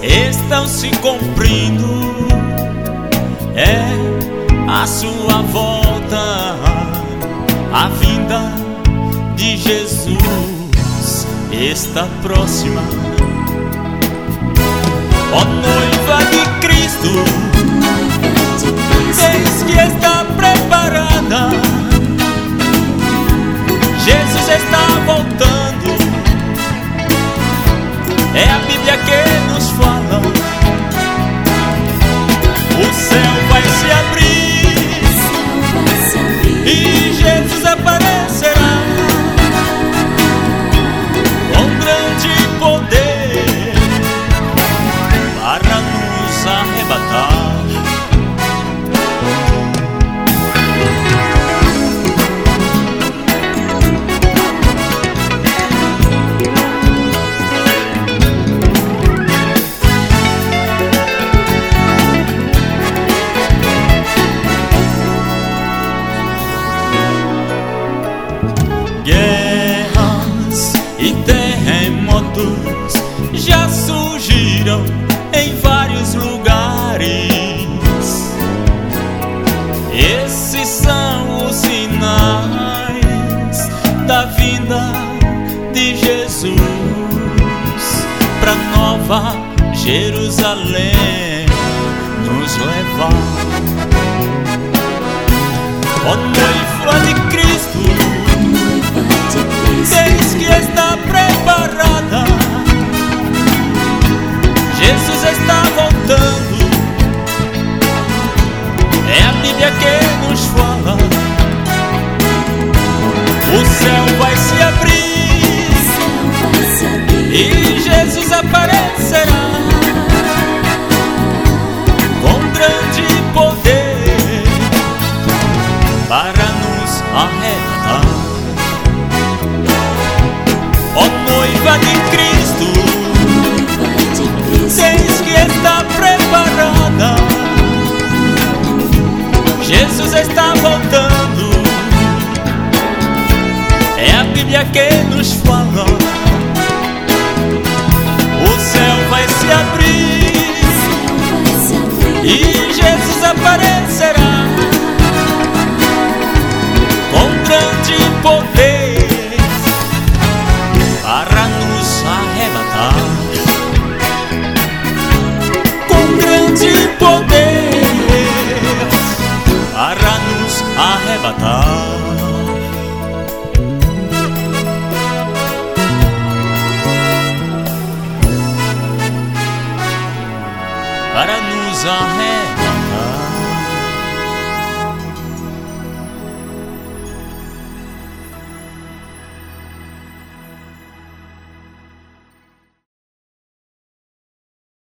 estão se cumprindo. É a sua volta, a vinda de Jesus está próxima. Ó noiva de Cristo, eis que está preparada. Jesus está voltando. É a Bíblia que nos fala. O céu vai se abrir e Jesus aparecerá com grande poder para nos arrebatar. Guerras e terremotos já surgiram em vários lugares. Esses são os sinais da vinda de Jesus para Nova Jerusalém nos levar. Ó noiva de Cristo, eis que está preparada. Jesus está voltando. É a Bíblia que nos fala. O céu vai se abrir e Jesus aparecerá com grande poder para nos arrebatar. Ó noiva de Cristo, eis que está preparada. Jesus está voltando. É a Bíblia que nos fala. O céu vai se abrir e Jesus aparecerá com grande poder para nos arrebatar. Com grande poder para nos arrebatar. Para nos arrebatar.